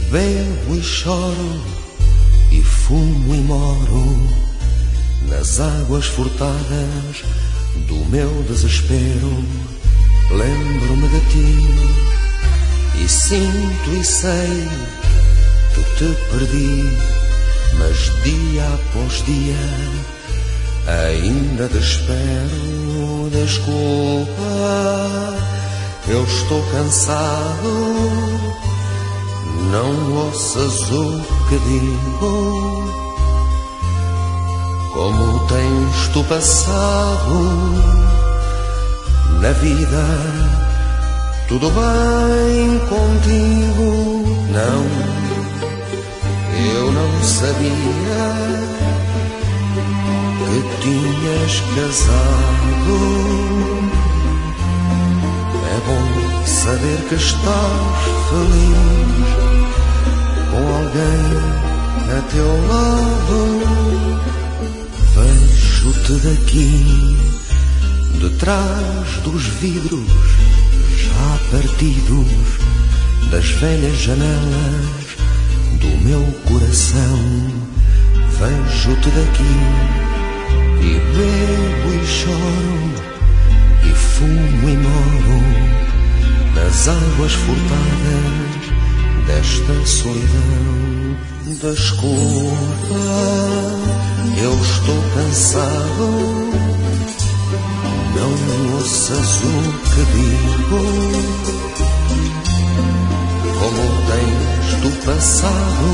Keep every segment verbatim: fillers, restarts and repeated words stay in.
bebo e choro, e fumo e moro nas águas furtadas do meu desespero. Lembro-me de ti e sinto e sei que te perdi, mas dia após dia ainda te espero. Desculpa, eu estou cansado, não ouças o que digo. Como tens tu passado na vida? Tudo bem contigo? Não, eu não sabia que tinhas casado. É bom saber que estás feliz com alguém a teu lado. Vejo-te daqui, de trás dos vidros já partidos das velhas janelas do meu coração. Vejo-te daqui e bebo e choro, e fumo e moro nas águas furtadas desta solidão. Desculpa, eu estou cansado, não ouças o que digo. Como tens tu passado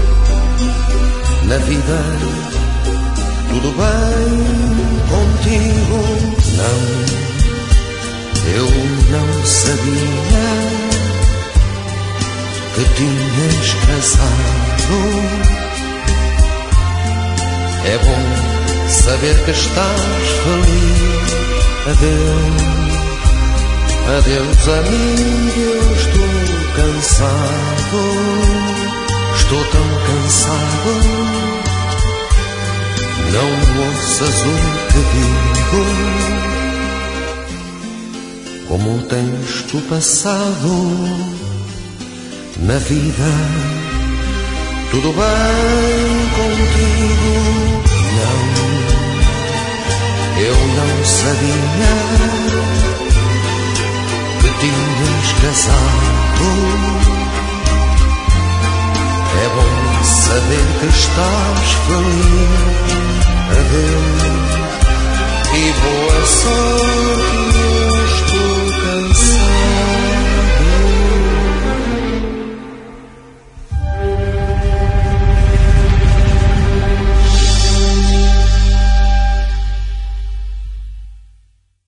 na vida? Tudo bem contigo? Não, eu não sabia que tinhas casado. É bom saber que estás feliz. Adeus, adeus amigo, eu estou cansado, estou tão cansado. Não ouças o que digo. Como tens tu passado na vida? Tudo bem contigo? Não, eu não sabia que tinhas casado. É bom saber que estás feliz. Adeus e boa sorte.